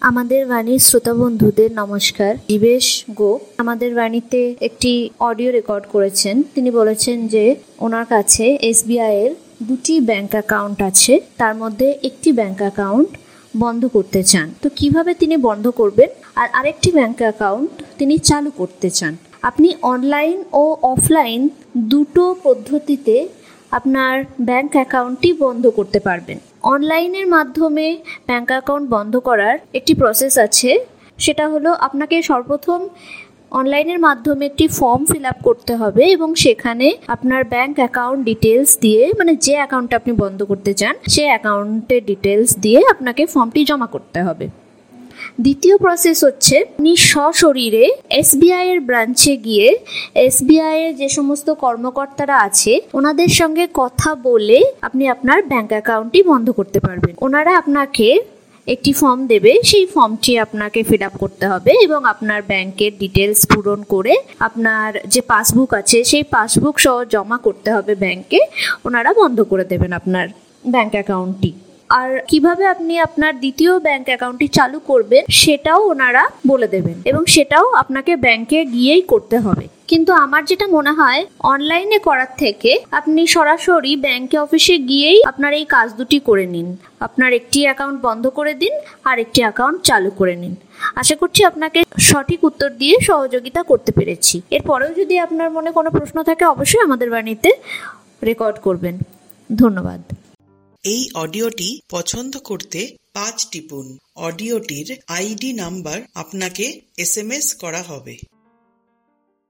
আমাদের বাণীর শ্রোতা বন্ধুদের নমস্কার। জীবেশ গো আমাদের বাণীতে একটি অডিও রেকর্ড করেছেন। তিনি বলেছেন যে ওনার কাছে এসবিআই এর 2টি ব্যাংক অ্যাকাউন্ট আছে, তার মধ্যে একটি ব্যাংক অ্যাকাউন্ট বন্ধ করতে চান। তো কিভাবে তিনি বন্ধ করবেন, আর আরেকটি ব্যাংক অ্যাকাউন্ট তিনি চালু করতে চান। আপনি অনলাইন ও অফলাইন দুটো পদ্ধতিতে আপনার ব্যাংক অ্যাকাউন্টটি বন্ধ করতে পারবেন। অনলাইনের মাধ্যমে ব্যাংক অ্যাকাউন্ট বন্ধ করার একটি প্রসেস আছে। সেটা হলো আপনাকে সর্বপ্রথম অনলাইনের মাধ্যমে একটি ফর্ম ফিল আপ করতে হবে এবং সেখানে আপনার ব্যাংক অ্যাকাউন্ট ডিটেলস দিয়ে, মানে যে অ্যাকাউন্টটা আপনি বন্ধ করতে চান সেই অ্যাকাউন্টের ডিটেলস দিয়ে আপনাকে ফর্মটি জমা করতে হবে। দ্বিতীয় প্রসেস হচ্ছে আপনি সশরীরে এসবিআই এর ব্রাঞ্চে গিয়ে এসবিআই এর যে সমস্ত কর্মকর্তারা আছে ওনাদের সঙ্গে কথা বলে আপনি আপনার ব্যাংক অ্যাকাউন্টটি বন্ধ করতে পারবেন। ওনারা আপনাকে একটি ফর্ম দেবে, সেই ফর্মটি আপনাকে ফিল আপ করতে হবে এবং আপনার ব্যাংকের ডিটেলস পূরণ করে আপনার যে পাসবুক আছে সেই পাসবুক সহ জমা করতে হবে ব্যাংকে। ওনারা বন্ধ করে দেবেন আপনার ব্যাংক অ্যাকাউন্টটি। আর কিভাবে আপনি আপনার দ্বিতীয় ব্যাংক অ্যাকাউন্টটি চালু করবেন সেটাও ওনারা বলে দেবেন এবং সেটাও আপনাকে ব্যাংকে গিয়েই করতে হবে। কিন্তু আমার যেটা মনে হয় অনলাইনে করার থেকে আপনি সরাসরি ব্যাংকে অফিসে গিয়েই আপনার এই কাজ দুটি করে নিন। আপনার একটি অ্যাকাউন্ট বন্ধ করে দিন আর একটি অ্যাকাউন্ট চালু করে নিন। আশা করছি আপনাকে সঠিক উত্তর দিয়ে সহযোগিতা করতে পেরেছি। এরপরেও যদি আপনার মনে কোনো প্রশ্ন থাকে অবশ্যই আমাদের বাণীতে রেকর্ড করবেন। ধন্যবাদ। এই অডিওটি পছন্দ করতে 5 টিপুন। অডিওটির আইডি নাম্বার আপনাকে SMS করা হবে।